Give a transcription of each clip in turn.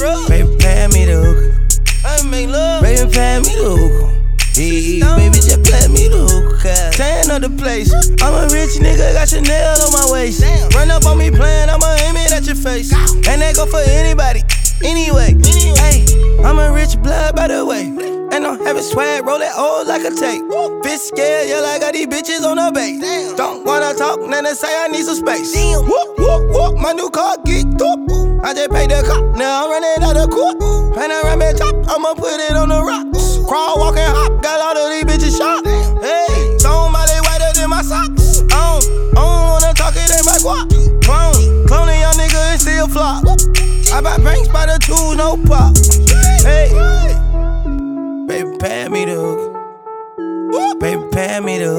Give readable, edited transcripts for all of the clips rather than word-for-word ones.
drugs. Baby, pay me the hookah. I make love. Baby, pay me the hookah. Hey, baby, just play me the hookah. Tan up the place. I'm a rich nigga, got Chanel on my waist. Damn. Run up on me playing, I'ma aim it at your face. And that go for anybody, anyway. Hey, I'm a rich blood, by the way. And I'm having swag, roll that old like a tape. Bitch scared, yeah, like I got these bitches on the base. Damn. Don't wanna talk, then they say I need some space. Damn. Whoop, whoop, whoop, my new car geeked up. I just paid the cop, now I'm running out of court. Panoramic top, I'ma put it on the rocks. Crawl, walk, and hop, got all of these bitches shot. Hey, somebody whiter than my socks. I don't wanna talk, it ain't my guap. Clone a young nigga and still flop. I buy banks by the tools, no pop. Hey, baby, pay me the hookah. Baby, pay me the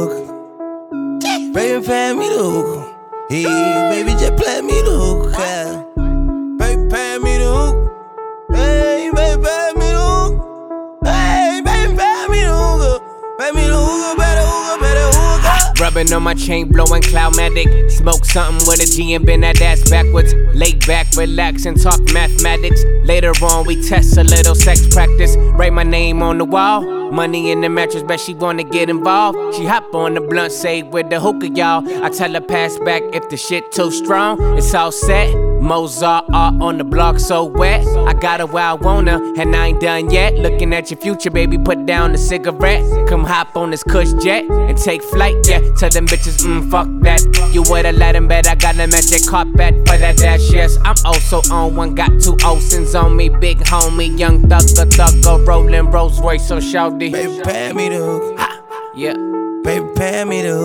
hookah. Baby, pay me the hookah. Hey, baby, just play me the hookah. Baby, pay me the hookah. Hey, baby, pay me the hookah. Hey, baby, pay me the hookah. Pay me the hookah, better hookah, better hookah. Rubbing on my chain, blowing Cloudmatic. Smoke something with a G and bend that ass backwards. Lay back, relax, and talk mathematics. Later on, we test a little sex practice. Write my name on the wall. Money in the mattress, bet she wanna get involved. She hop on the blunt, say with the hookah, y'all. I tell her pass back if the shit too strong. It's all set. Mozart art on the block so wet. I got her where I want her, and I ain't done yet. Looking at your future, baby, put down the cigarette. Come hop on this cush jet and take flight, yeah. Tell them bitches, fuck that. You would've let him bet I got a magic carpet for that dash, yes. I'm also on one, got 2 Olsens on me. Big homie, young thugger, rolling Rolls Royce on shawty. Baby, pay me the hookah. Yeah. Baby, pay me the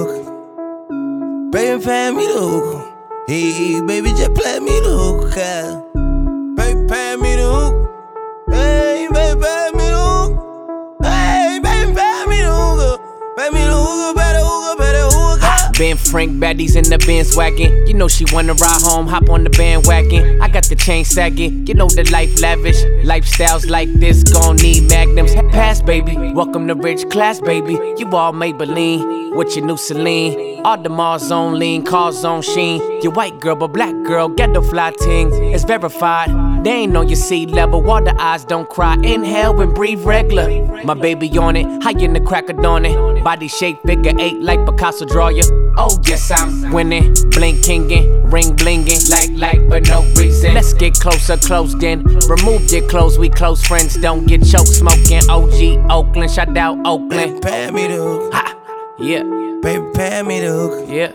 hookah. Baby, pay me the hookah. Hey, baby, just play me the hookah. Baby, pay me the hookah. Hey, baby, pay me the hookah. Hey, baby, pay me the hookah. Pay me the hookah, better hookah, better hookah. Ben Frank, baddies in the Benz wagon. You know she wanna ride home, hop on the bandwagon. I got the chain sagging, you know the life lavish. Lifestyles like this gon' need magnums. Pass, baby, welcome to rich class, baby. You all Maybelline with your new Celine. All the Mars on lean, cars on sheen. Your white girl, but black girl, get the fly ting. It's verified, they ain't on your sea level. Water eyes don't cry, inhale and breathe regular. My baby on it, high in the crack of dawn it. Body shape, figure 8 like Picasso draw ya. Oh yes, I'm winning, blinkingin', ring blingin', like, but no reason. Let's get closer, closed in. Remove your clothes, we close friends. Don't get choked smoking. OG Oakland, shout out Oakland. Pay me the hookah. Ha, yeah, Baby, pay me the hookah. yeah.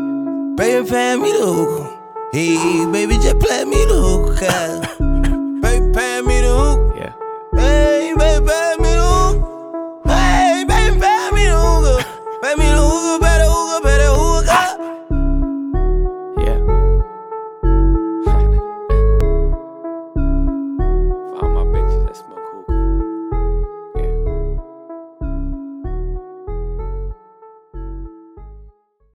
Baby, pay me the hookah. Hey, baby, just play me the hookah. Baby, pay me the hookah. Yeah. Hey, baby, pay me